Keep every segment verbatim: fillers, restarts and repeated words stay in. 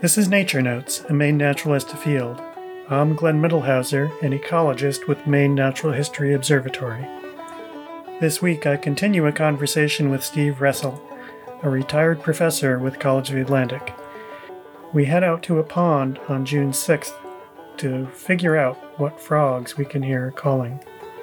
This is Nature Notes, a Maine naturalist afield. I'm Glenn Middlehauser, an ecologist with Maine Natural History Observatory. This week I continue a conversation with Steve Ressel, a retired professor with College of the Atlantic. We head out to a pond on June sixth to figure out what frogs we can hear calling.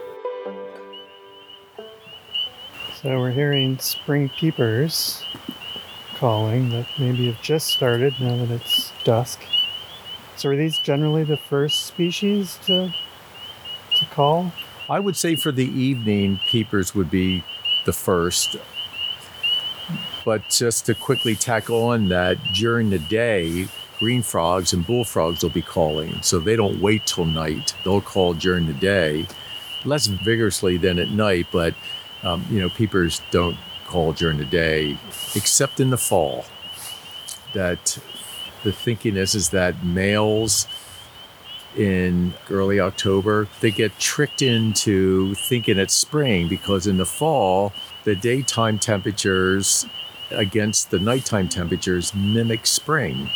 So we're hearing spring peepers calling that maybe have just started now that it's dusk. So are these generally the first species to to call? I would say for the evening, peepers would be the first. But just to quickly tack on that, during the day, green frogs and bullfrogs will be calling. So they don't wait till night. They'll call during the day, less vigorously than at night, but um, you know, peepers don't call during the day, except in the fall. That the thinking is, is that males in early October, they get tricked into thinking it's spring because in the fall, the daytime temperatures against the nighttime temperatures mimic spring.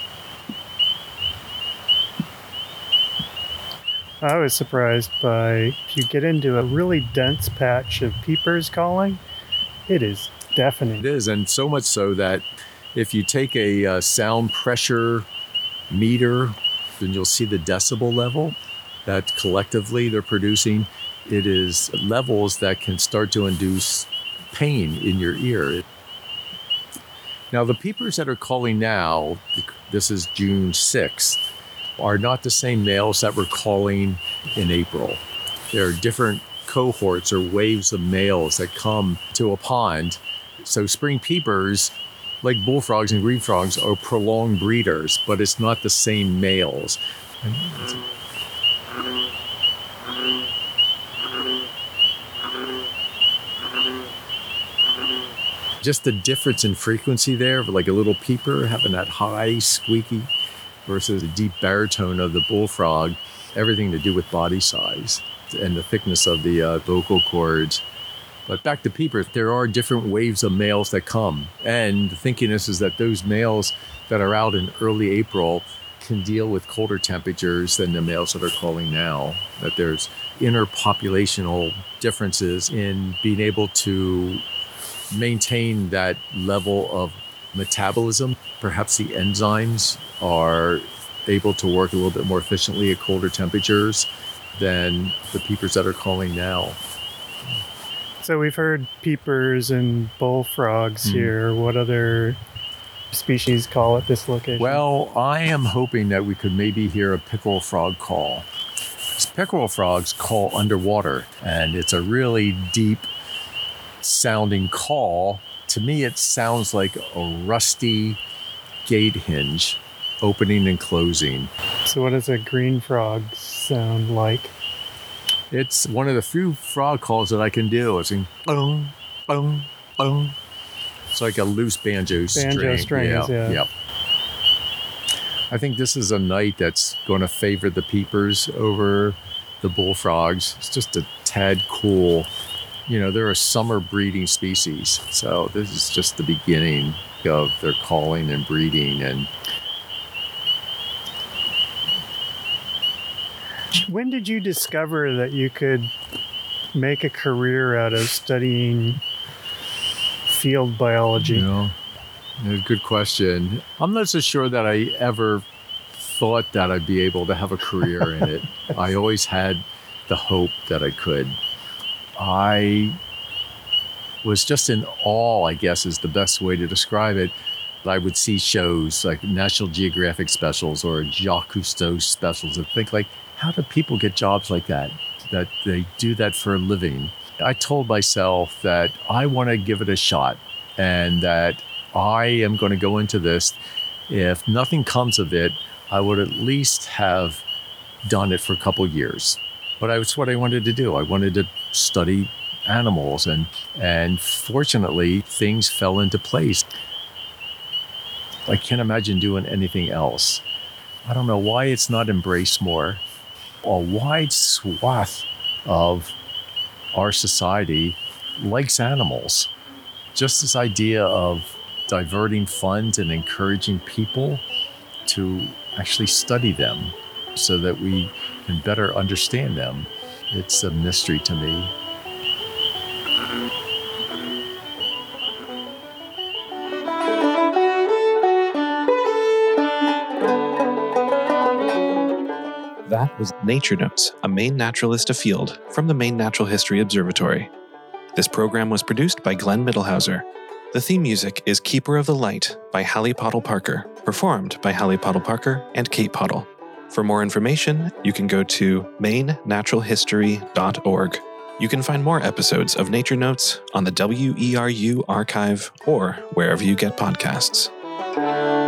I was surprised by, if you get into a really dense patch of peepers calling, it is deafening. It is, and so much so that if you take a uh, sound pressure meter, then you'll see the decibel level that collectively they're producing. It is levels that can start to induce pain in your ear. Now, the peepers that are calling now, this is June sixth, are not the same males that were calling in April. There are different cohorts or waves of males that come to a pond. So spring peepers, like bullfrogs and green frogs, are prolonged breeders, but it's not the same males. Just the difference in frequency there, like a little peeper having that high squeaky versus the deep baritone of the bullfrog, everything to do with body size and the thickness of the uh, vocal cords. But back to peepers, there are different waves of males that come. And the thinking is, is that those males that are out in early April can deal with colder temperatures than the males that are calling now. That there's interpopulational differences in being able to maintain that level of metabolism. Perhaps the enzymes are able to work a little bit more efficiently at colder temperatures than the peepers that are calling now. So we've heard peepers and bullfrogs mm. here. What other species call at this location? Well, I am hoping that we could maybe hear a pickerel frog call. Pickerel frogs call underwater, and it's a really deep sounding call. To me, it sounds like a rusty gate hinge opening and closing. So what does a green frog sound like? It's one of the few frog calls that I can do. It's in boom, boom, boom. It's like a loose banjo string. Banjo strings, yeah. yeah. yeah. I think this is a night that's going to favor the peepers over the bullfrogs. It's just a tad cool. You know, they're a summer breeding species. So this is just the beginning of their calling and breeding. And when did you discover that you could make a career out of studying field biology? You know, good question. I'm not so sure that I ever thought that I'd be able to have a career in it. I always had the hope that I could. I was just in awe, I guess is the best way to describe it. I would see shows like National Geographic specials or Jacques Cousteau specials and think like, how do people get jobs like that? That they do that for a living? I told myself that I want to give it a shot and that I am going to go into this. If nothing comes of it, I would at least have done it for a couple years. But that's what I wanted to do. I wanted to study animals, and and fortunately, things fell into place. I can't imagine doing anything else. I don't know why it's not embraced more. A wide swath of our society likes animals. Just this idea of diverting funds and encouraging people to actually study them so that we can better understand them. It's a mystery to me. That was Nature Notes, a Maine Naturalist Afield from the Maine Natural History Observatory. This program was produced by Glenn Middlehauser. The theme music is Keeper of the Light by Hallie Pottle Parker, performed by Hallie Pottle Parker and Kate Pottle. For more information, you can go to maine natural history dot org. You can find more episodes of Nature Notes on the W E R U archive or wherever you get podcasts.